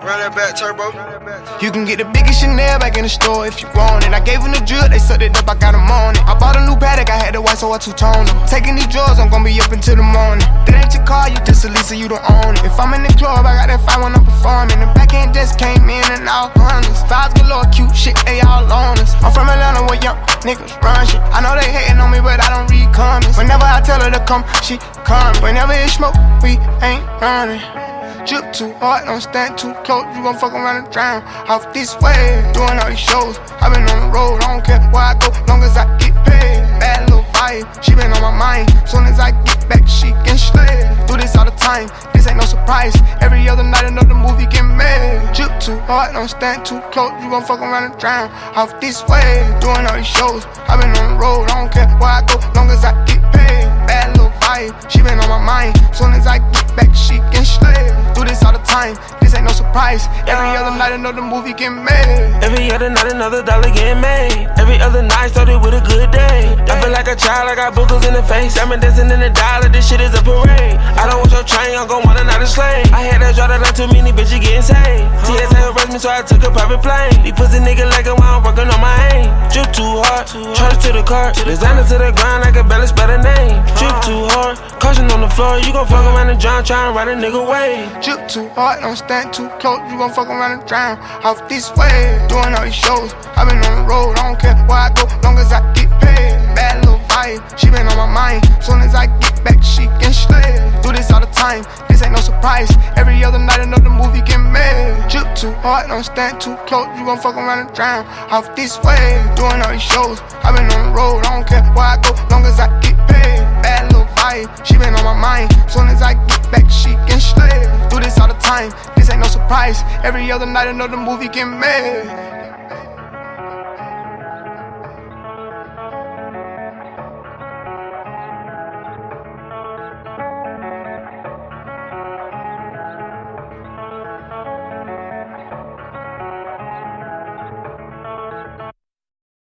Run that back, turbo. You can get the biggest Chanel back in the store if you want it. I gave them the drill, they sucked it up, I got them on it. I bought a new Patek, I had the white, so I two-toned them. Taking these drugs, I'm gon' be up until the morning. That ain't your car, you just a Lisa, you don't own it. If I'm in the club, I got that fire when I'm performing. The back end just came in and all hundreds. Vibes galore, cute shit, they all on us. I'm from Atlanta where young niggas run shit. I know they hating on me, but I don't read comments. Whenever I tell her to come, she come. Whenever it's smoke, we ain't running. Drip too hard, don't stand too close. You gon' fuck around and drown off this way. Doing all these shows, I been on the road. I don't care where I go, long as I get paid. Bad little vibe, she been on my mind. Soon as I get back, she can slay. Do this all the time, this ain't no surprise. Every other night another movie get made. Drip too hard, don't stand too close. You gon' fuck around and drown off this way. Doing all these shows, I been on the road. I don't care where I go, long as I get paid. Bad little vibe, she been on my mind. Soon as I get back, she can slay. Do this all the time, this ain't no surprise. Every other night another movie get made. Every other night another dollar get made. Every other night started with a good day. I feel like a child, I got boogers in the face. I'm dancing in the dollar, this shit is a parade. I don't want your train, I'm gon' want another slave. I had to draw that out too many bitches getting saved. TSA arrest me, so I took a private plane. These pussy niggas like it while I'm working on my aim. Drip too hard, charge to the car. Designer to the ground, I can barely spell the name. Drip too hard, caution on the floor. You gon' fuck around and drown, try and ride a nigga way. Drip too hard, don't stand too close. You gon' fuck around and drown off this way. Doing all these shows, I been on the road. I don't care where I go, long as I get paid. Bad little vibe, she been on my mind. Soon as I get back, she can slay. Do this all the time, this ain't no surprise. Every other night another movie get made. Drip too hard, don't stand too close. You gon' fuck around and drown off this way. Doing all these shows, I been on the road. I don't care where I go, long as I get paid. Bad little vibe, she been on my mind. Soon as I get back, she can slay. Do this all the time, this ain't no surprise. Every other night another movie get made.